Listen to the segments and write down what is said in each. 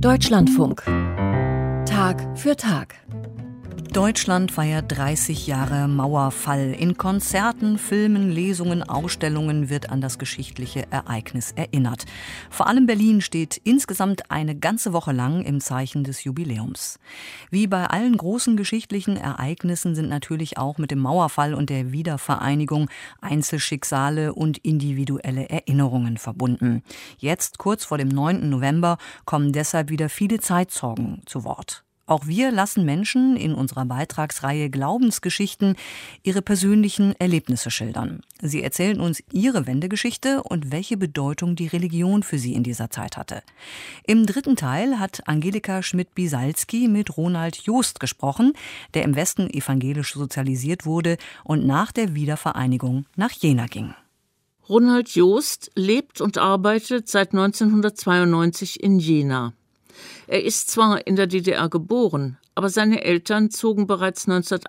Deutschlandfunk. Tag für Tag. Deutschland feiert 30 Jahre Mauerfall. In Konzerten, Filmen, Lesungen, Ausstellungen wird an das geschichtliche Ereignis erinnert. Vor allem Berlin steht insgesamt eine ganze Woche lang im Zeichen des Jubiläums. Wie bei allen großen geschichtlichen Ereignissen sind natürlich auch mit dem Mauerfall und der Wiedervereinigung Einzelschicksale und individuelle Erinnerungen verbunden. Jetzt, kurz vor dem 9. November, kommen deshalb wieder viele Zeitzeugen zu Wort. Auch wir lassen Menschen in unserer Beitragsreihe Glaubensgeschichten ihre persönlichen Erlebnisse schildern. Sie erzählen uns ihre Wendegeschichte und welche Bedeutung die Religion für sie in dieser Zeit hatte. Im 3. Teil hat Angelika Schmidt-Bisalski mit Ronald Jost gesprochen, der im Westen evangelisch sozialisiert wurde und nach der Wiedervereinigung nach Jena ging. Ronald Jost lebt und arbeitet seit 1992 in Jena. Er ist zwar in der DDR geboren, aber seine Eltern zogen bereits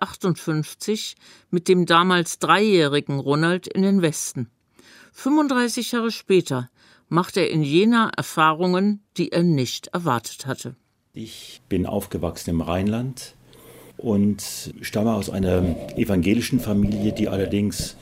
1958 mit dem damals 3-jährigen Ronald in den Westen. 35 Jahre später macht er in Jena Erfahrungen, die er nicht erwartet hatte. Ich bin aufgewachsen im Rheinland und stamme aus einer evangelischen Familie, die allerdings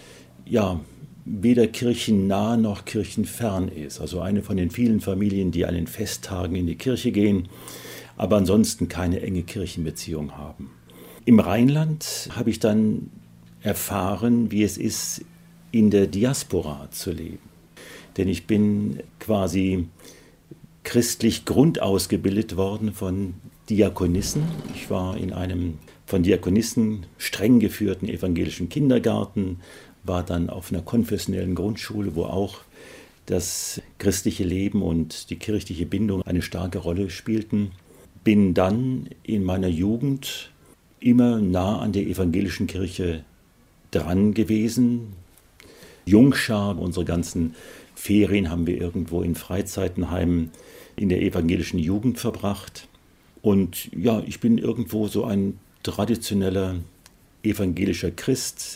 weder kirchennah noch kirchenfern ist. Also eine von den vielen Familien, die an den Festtagen in die Kirche gehen, aber ansonsten keine enge Kirchenbeziehung haben. Im Rheinland habe ich dann erfahren, wie es ist, in der Diaspora zu leben. Denn ich bin quasi christlich grundausgebildet worden von Diakonissen. Ich war in einem von Diakonissen streng geführten evangelischen Kindergarten, war dann auf einer konfessionellen Grundschule, wo auch das christliche Leben und die kirchliche Bindung eine starke Rolle spielten. Bin dann in meiner Jugend immer nah an der evangelischen Kirche dran gewesen. Jungschar, unsere ganzen Ferien haben wir irgendwo in Freizeitenheimen in der evangelischen Jugend verbracht. Und ich bin irgendwo so ein traditioneller evangelischer Christ,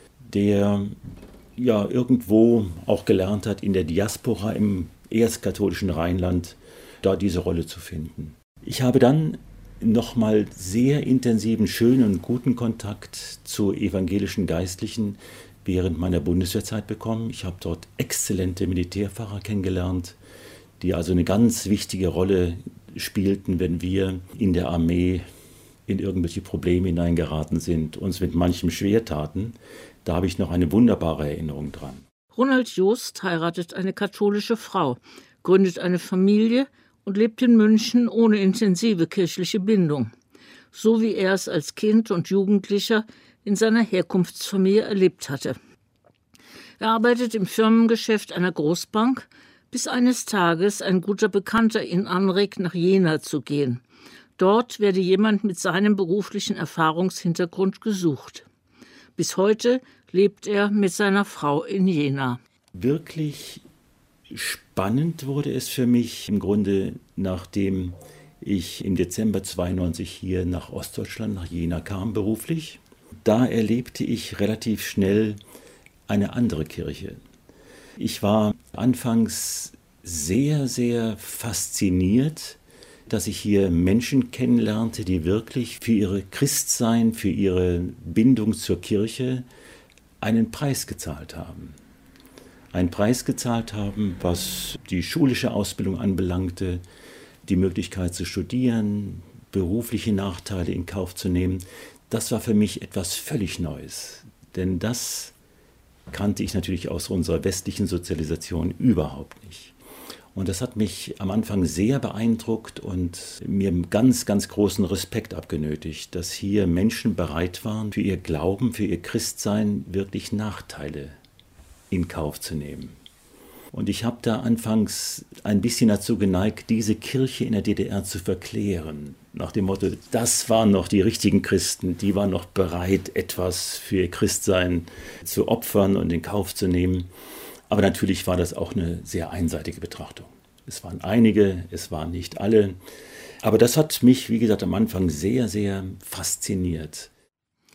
der irgendwo auch gelernt hat, in der Diaspora im erstkatholischen Rheinland da diese Rolle zu finden. Ich habe dann nochmal sehr intensiven, schönen und guten Kontakt zu evangelischen Geistlichen während meiner Bundeswehrzeit bekommen. Ich habe dort exzellente Militärpfarrer kennengelernt, die also eine ganz wichtige Rolle spielten, wenn wir in der Armee in irgendwelche Probleme hineingeraten sind, uns mit manchem schwer taten. Da habe ich noch eine wunderbare Erinnerung dran. Ronald Jost heiratet eine katholische Frau, gründet eine Familie und lebt in München ohne intensive kirchliche Bindung, so wie er es als Kind und Jugendlicher in seiner Herkunftsfamilie erlebt hatte. Er arbeitet im Firmengeschäft einer Großbank, bis eines Tages ein guter Bekannter ihn anregt, nach Jena zu gehen. Dort werde jemand mit seinem beruflichen Erfahrungshintergrund gesucht. Bis heute lebt er mit seiner Frau in Jena. Wirklich spannend wurde es für mich im Grunde, nachdem ich im Dezember 1992 hier nach Ostdeutschland, nach Jena kam beruflich. Da erlebte ich relativ schnell eine andere Kirche. Ich war anfangs sehr, sehr fasziniert, dass ich hier Menschen kennenlernte, die wirklich für ihre Christsein, für ihre Bindung zur Kirche einen Preis gezahlt haben. Einen Preis gezahlt haben, was die schulische Ausbildung anbelangte, die Möglichkeit zu studieren, berufliche Nachteile in Kauf zu nehmen. Das war für mich etwas völlig Neues, denn das kannte ich natürlich aus unserer westlichen Sozialisation überhaupt nicht. Und das hat mich am Anfang sehr beeindruckt und mir ganz, ganz großen Respekt abgenötigt, dass hier Menschen bereit waren, für ihr Glauben, für ihr Christsein wirklich Nachteile in Kauf zu nehmen. Und ich habe da anfangs ein bisschen dazu geneigt, diese Kirche in der DDR zu verklären. Nach dem Motto, das waren noch die richtigen Christen, die waren noch bereit, etwas für ihr Christsein zu opfern und in Kauf zu nehmen. Aber natürlich war das auch eine sehr einseitige Betrachtung. Es waren einige, es waren nicht alle. Aber das hat mich, wie gesagt, am Anfang sehr, sehr fasziniert.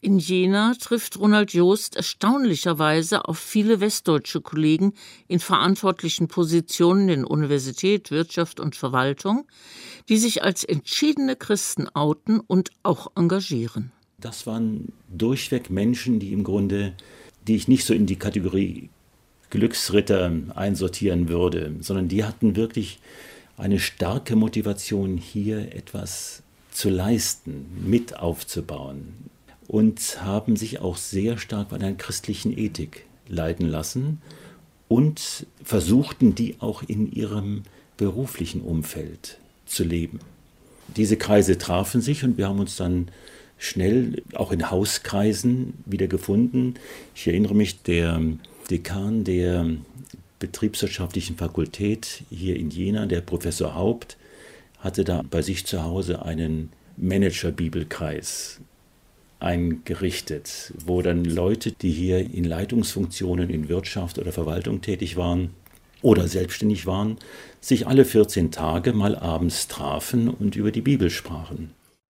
In Jena trifft Ronald Joost erstaunlicherweise auf viele westdeutsche Kollegen in verantwortlichen Positionen in Universität, Wirtschaft und Verwaltung, die sich als entschiedene Christen outen und auch engagieren. Das waren durchweg Menschen, die ich nicht so in die Kategorie Glücksritter einsortieren würde, sondern die hatten wirklich eine starke Motivation, hier etwas zu leisten, mit aufzubauen und haben sich auch sehr stark von einer christlichen Ethik leiten lassen und versuchten, die auch in ihrem beruflichen Umfeld zu leben. Diese Kreise trafen sich und wir haben uns dann schnell auch in Hauskreisen wieder gefunden. Ich erinnere mich, der Dekan der Betriebswirtschaftlichen Fakultät hier in Jena, der Professor Haupt, hatte da bei sich zu Hause einen Manager-Bibelkreis eingerichtet, wo dann Leute, die hier in Leitungsfunktionen in Wirtschaft oder Verwaltung tätig waren oder selbstständig waren, sich alle 14 Tage mal abends trafen und über die Bibel sprachen.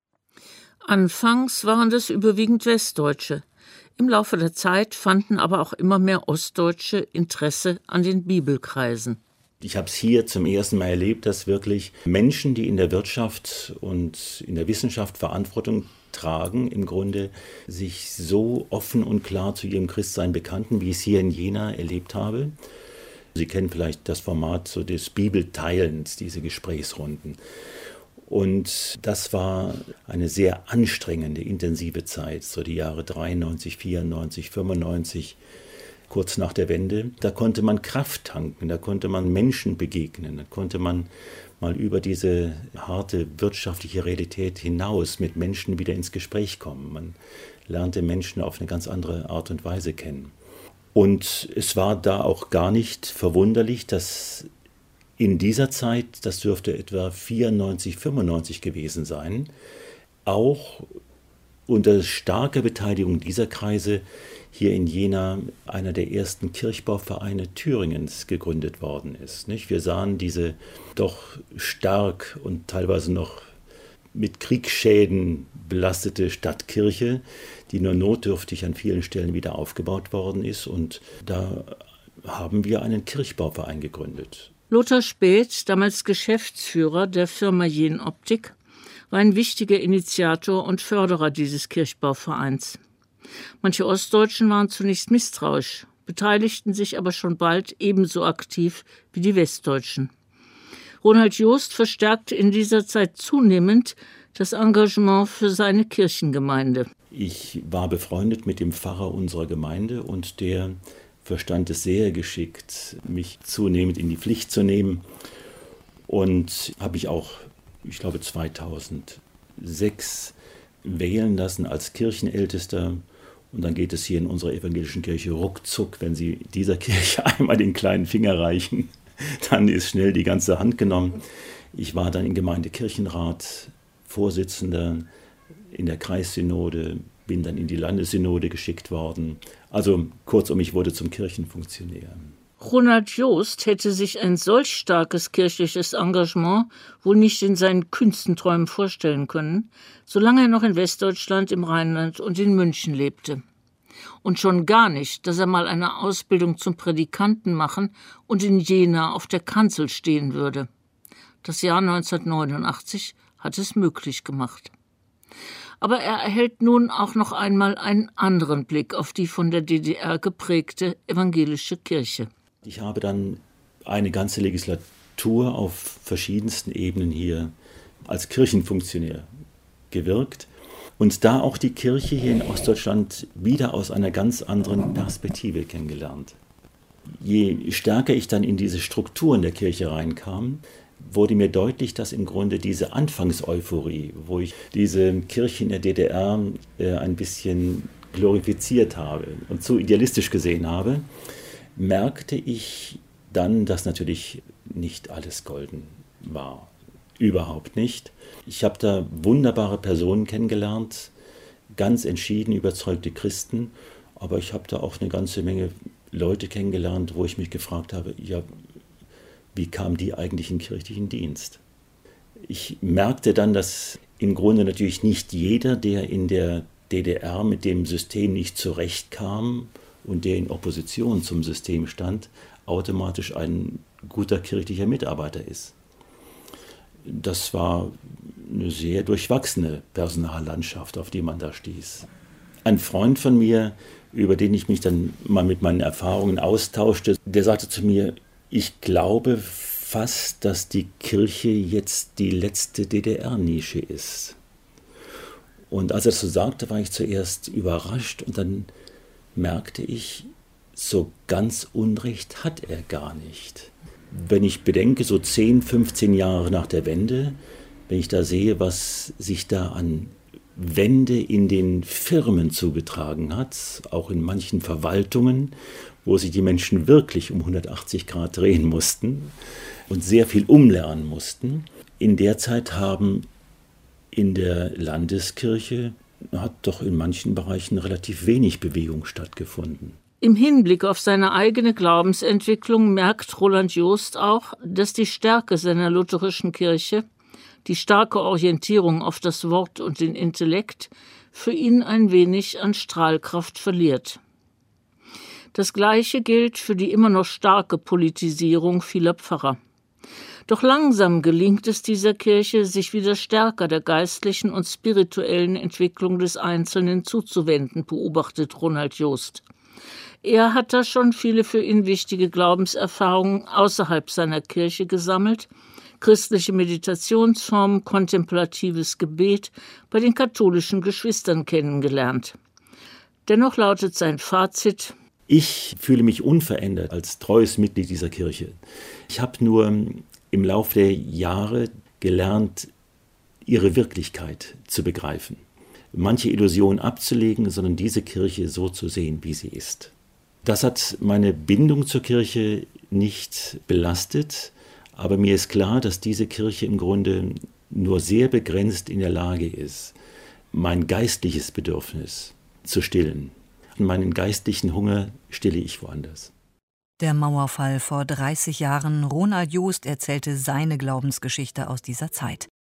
Anfangs waren das überwiegend Westdeutsche. Im Laufe der Zeit fanden aber auch immer mehr Ostdeutsche Interesse an den Bibelkreisen. Ich habe es hier zum ersten Mal erlebt, dass wirklich Menschen, die in der Wirtschaft und in der Wissenschaft Verantwortung tragen, im Grunde sich so offen und klar zu ihrem Christsein bekannten, wie ich es hier in Jena erlebt habe. Sie kennen vielleicht das Format so des Bibelteilens, diese Gesprächsrunden. Und das war eine sehr anstrengende, intensive Zeit, so die Jahre 93, 94, 95, kurz nach der Wende. Da konnte man Kraft tanken, da konnte man Menschen begegnen, da konnte man mal über diese harte wirtschaftliche Realität hinaus mit Menschen wieder ins Gespräch kommen. Man lernte Menschen auf eine ganz andere Art und Weise kennen. Und es war da auch gar nicht verwunderlich, dass in dieser Zeit, das dürfte etwa 94, 95 gewesen sein, auch unter starker Beteiligung dieser Kreise hier in Jena einer der ersten Kirchbauvereine Thüringens gegründet worden ist. Wir sahen diese doch stark und teilweise noch mit Kriegsschäden belastete Stadtkirche, die nur notdürftig an vielen Stellen wieder aufgebaut worden ist. Und da haben wir einen Kirchbauverein gegründet. Lothar Späth, damals Geschäftsführer der Firma Jenoptik, war ein wichtiger Initiator und Förderer dieses Kirchbauvereins. Manche Ostdeutschen waren zunächst misstrauisch, beteiligten sich aber schon bald ebenso aktiv wie die Westdeutschen. Ronald Joost verstärkte in dieser Zeit zunehmend das Engagement für seine Kirchengemeinde. Ich war befreundet mit dem Pfarrer unserer Gemeinde und der verstand es sehr geschickt, mich zunehmend in die Pflicht zu nehmen. Und habe ich auch, ich glaube 2006, wählen lassen als Kirchenältester. Und dann geht es hier in unserer evangelischen Kirche ruckzuck, wenn Sie dieser Kirche einmal den kleinen Finger reichen, dann ist schnell die ganze Hand genommen. Ich war dann im Gemeindekirchenrat Vorsitzender in der Kreissynode, bin dann in die Landessynode geschickt worden. Also kurzum, ich wurde zum Kirchenfunktionär. Ronald Joost hätte sich ein solch starkes kirchliches Engagement wohl nicht in seinen kühnsten Träumen vorstellen können, solange er noch in Westdeutschland, im Rheinland und in München lebte. Und schon gar nicht, dass er mal eine Ausbildung zum Prädikanten machen und in Jena auf der Kanzel stehen würde. Das Jahr 1989 hat es möglich gemacht. Aber er erhält nun auch noch einmal einen anderen Blick auf die von der DDR geprägte evangelische Kirche. Ich habe dann eine ganze Legislatur auf verschiedensten Ebenen hier als Kirchenfunktionär gewirkt und da auch die Kirche hier in Ostdeutschland wieder aus einer ganz anderen Perspektive kennengelernt. Je stärker ich dann in diese Strukturen der Kirche reinkam, wurde mir deutlich, dass im Grunde diese Anfangseuphorie, wo ich diese Kirche in der DDR ein bisschen glorifiziert habe und zu idealistisch gesehen habe, merkte ich dann, dass natürlich nicht alles golden war. Überhaupt nicht. Ich habe da wunderbare Personen kennengelernt, ganz entschieden überzeugte Christen, aber ich habe da auch eine ganze Menge Leute kennengelernt, wo ich mich gefragt habe, ja, wie kam die eigentlich in kirchlichen Dienst? Ich merkte dann, dass im Grunde natürlich nicht jeder, der in der DDR mit dem System nicht zurechtkam und der in Opposition zum System stand, automatisch ein guter kirchlicher Mitarbeiter ist. Das war eine sehr durchwachsene Personallandschaft, auf die man da stieß. Ein Freund von mir, über den ich mich dann mal mit meinen Erfahrungen austauschte, der sagte zu mir, ich glaube fast, dass die Kirche jetzt die letzte DDR-Nische ist. Und als er das so sagte, war ich zuerst überrascht und dann merkte ich, so ganz Unrecht hat er gar nicht. Wenn ich bedenke, so 10, 15 Jahre nach der Wende, wenn ich da sehe, was sich da an Wende in den Firmen zugetragen hat, auch in manchen Verwaltungen, wo sich die Menschen wirklich um 180 Grad drehen mussten und sehr viel umlernen mussten. In der Zeit haben in der Landeskirche hat doch in manchen Bereichen relativ wenig Bewegung stattgefunden. Im Hinblick auf seine eigene Glaubensentwicklung merkt Roland Joost auch, dass die Stärke seiner lutherischen Kirche, die starke Orientierung auf das Wort und den Intellekt, für ihn ein wenig an Strahlkraft verliert. Das Gleiche gilt für die immer noch starke Politisierung vieler Pfarrer. Doch langsam gelingt es dieser Kirche, sich wieder stärker der geistlichen und spirituellen Entwicklung des Einzelnen zuzuwenden, beobachtet Roland Joost. Er hat da schon viele für ihn wichtige Glaubenserfahrungen außerhalb seiner Kirche gesammelt, christliche Meditationsformen, kontemplatives Gebet bei den katholischen Geschwistern kennengelernt. Dennoch lautet sein Fazit: Ich fühle mich unverändert als treues Mitglied dieser Kirche. Ich habe nur im Laufe der Jahre gelernt, ihre Wirklichkeit zu begreifen. Manche Illusionen abzulegen, sondern diese Kirche so zu sehen, wie sie ist. Das hat meine Bindung zur Kirche nicht belastet, aber mir ist klar, dass diese Kirche im Grunde nur sehr begrenzt in der Lage ist, mein geistliches Bedürfnis zu stillen. Meinen geistlichen Hunger stille ich woanders. Der Mauerfall vor 30 Jahren. Roland Joost erzählte seine Glaubensgeschichte aus dieser Zeit.